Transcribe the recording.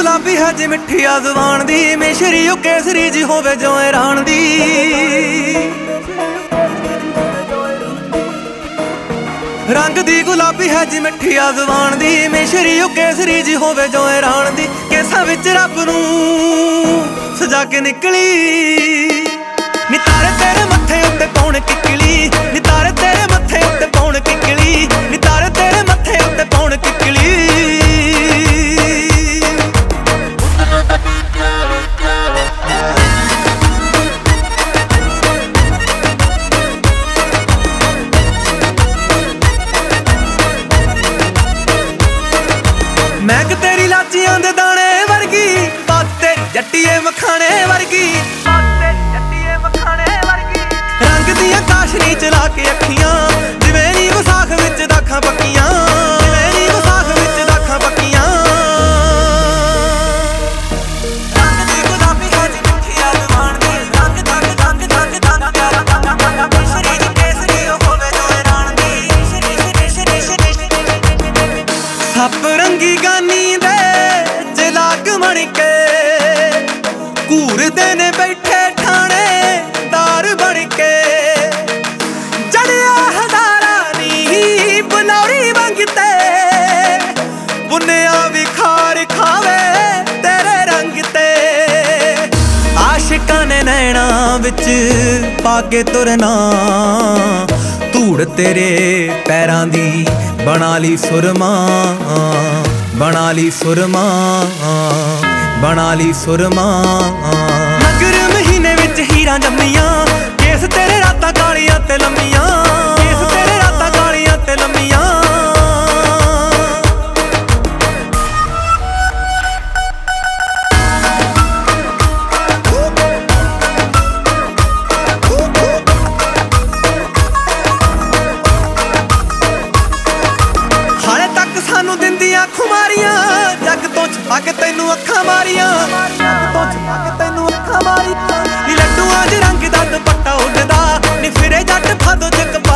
गुलाबी है जी मिठी आ जुबान दी, मिश्री ओ केसरी जी होवे जो ऐरान दी। रंग दी गुलाबी है जी मिठी आ जुबान दी, मिश्री ओ केसरी जी होवे जो ऐरान दी। केसां विच रब नूं सजा के निकली, नी तारे तेरे मत्थे उत्ते पौण किकली, नी तारे तेरे मत्थे उत्ते पौण किकली, नी तारे तेरे मत्थे उत्ते पौण किकली। महक तेरी लाचियां दे दाने वर्गी, बात तेरी जट्टीए मखाने वर्गी, रंग दियां काशनी चला के अखियां, जिवें नी विसाख विच दाखां पक्कियां, जिवें नी विसाख विच दाखां पक्कियां। रंग दी गुलाबी है जी मिठी आ जुबान दी, रंग दंग दंग दंग दंग मिश्री जी केसरी ओ होवे जो ऐरान दी। सप रंगी गानी दे जलाग बन के, घूरदे ने बैठे ठाणे दार बन के, जड़िया हजारा नी बनौरी मंगते, बुनिया विखार खावे तेरे रंग ते। आशिकां ने नैना विच पाके तुरना, धूड़ तेरे पैरां दी बना ली सुरमा, बना ली सुरमा, बना ली सुरमा। मगर महीने विच हीरां जम्मियां, केस तेरे रातां कालियां ते लम्मियां, केस तेरे रातां कालियां ते लम्मियां। सानू दिंदियां खुमारियां, जग तो छुपा के तैनू अखां मारियां, जग तो छुपा के तैनू अखां मारियां। नी लड्डूआं च रंग दा दुपट्टा उड्डदा, नी फिरे जट फादो च